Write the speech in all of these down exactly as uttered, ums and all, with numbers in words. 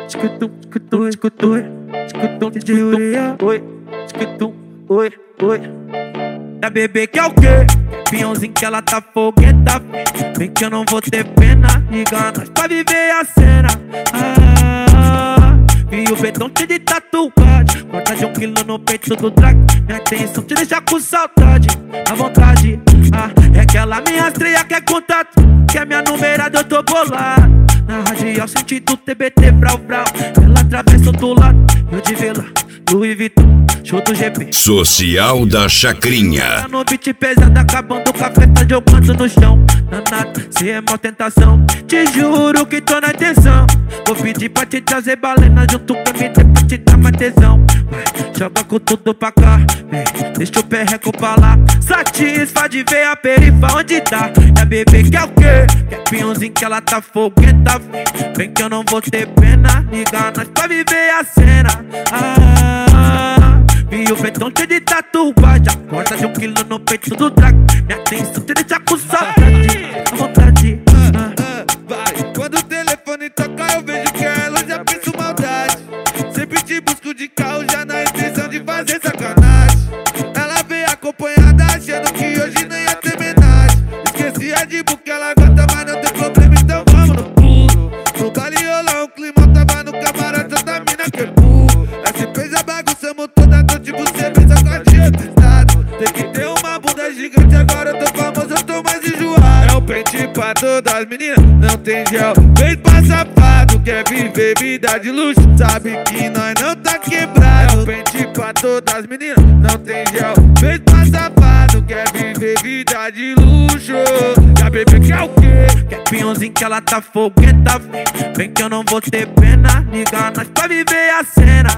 Escutum, escutum, escutum, escutum, escutum, oi, escutum, oi, oi. Da bebê que é o quê? Pinhãozinho que ela tá fogueta. Vem que eu não vou ter pena. Liga nós pra viver a cena. Ah, e o betão cheio de tatuagem. Corta de um quilo no peito do drag. Minha atenção te deixa com saudade. À vontade, ah, é que ela me rastreia, quer contato. Que é minha numerada, eu tô bolado. Na radial sentido T B T, brau, brau. Ela atravessa do lado, eu de vela, Louis Vuitton, show do G P. Social da Chacrinha. Tá no beat pesado, acabando o café, tá jogando no chão. Danado, se é mó tentação. Te juro que tô na intenção. Vou pedir pra te trazer balena junto com a M D pra te dar mais tesão. Joga com tudo pra cá, vem, deixa o perreco pra lá. Satisfa de ver a perifa onde tá. É a bebê que é o quê? Que é pinhãozinho que ela tá fogueta. Vem que eu não vou ter pena. Liga nós pra viver a cena. Ah, e o betão cheio de tatuagem. Corta de um quilo no peito do drag. Minha atenção te deixa com saudade. À vontade, ah, ah, vai. Quando o telefone toca eu vejo que ela já pensa maldade. Sempre te busco de carro já na intenção de fazer sacanagem. Ela veio acompanhada achando que hoje não ia ter homenagem. Esqueci a de book, ela gosta, mas não tem problema, então vamos no pulo. No baile rolou um climão, tava no camarote da mina que é burro. Essa fez a bagunçamos toda noite, você fez a guardia do estado. Tem que ter uma bunda gigante, agora eu tô famoso, eu tô mais enjoado. É o pente pra todas as meninas, não tem gel. Vem pra safado, quer viver vida de luxo, sabe que nós não tá quebrado. É o pente pra todas as meninas, não tem gel. Vem pra safado, quer viver vida de luxo. Já bebê que é o quê? Que é pinhãozinho que ela tá fogueta. Vem que eu não vou ter pena. Liga nós pra viver a cena.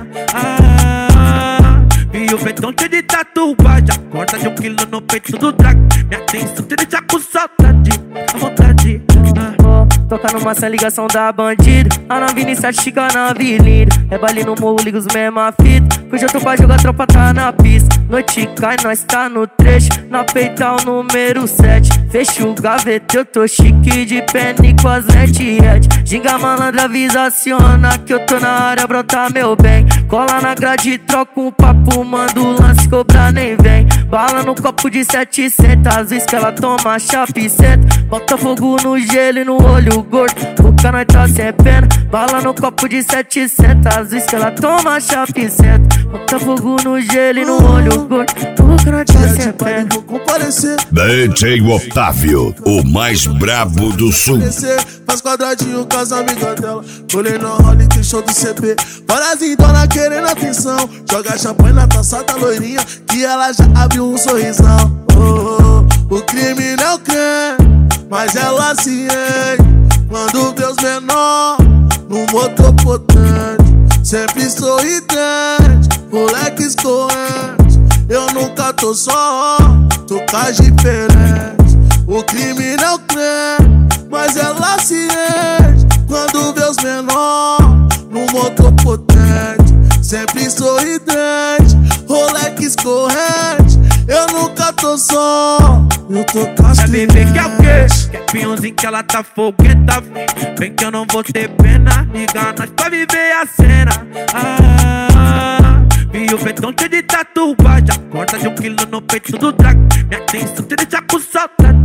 Ah, e o betão cheio de tatuagem. Corta de um quilo no peito do drag. Minha atenção te deixa com saudade. À vontade, ah. Toca numa sem ligação da bandida. A nave iniciativa na avenida. É baile no morro, liga os mesma fita. Hoje eu tô pra jogar, tropa tá na pista. Noite cai, nós tá no trecho. Na peital número sete. Fecha o gaveta, eu tô chique de penny com as lentes red. Ginga malandra, avisa, aciona que eu tô na área, brota meu bem. Cola na grade, troca um papo, manda o lance, cobra nem vem. Bala no copo de setecentos, às vezes que ela toma chape senta. Bota fogo no gelo e no olho gordo, o cano tá sem pena. Bala no copo de setecentos, às vezes que ela toma chape senta. Bota fogo no gelo e no olho gordo, o cano tá sem pena. Vou comparecer. D J Otávio, o mais brabo do sul. Faz quadradinho com as amigas dela. Colei no role, tem show do C P. Várias indona querendo atenção. Joga champanhe na taça da loirinha, que ela já abriu um sorrisão. Oh, oh, o crime não é creme, mas ela se enche quando vê os menor no motor potente. Sempre sorridente, moleque escorrente. Eu nunca tô só, tô com as diferentes. O crime não é creme, mas ela se enche quando vê os menor no motor potente. Sempre sorridente, Rolex escorrente. Eu nunca tô só, eu tô com as é bebê que é o quê? Que é pinhãozinho que ela tá fogueta. Vem que eu não vou ter pena. Liga nós pra viver a cena. Ah, e o betão cheio de tatuagem. Corta de um quilo no peito do drag. Minha atenção te deixa com saudade.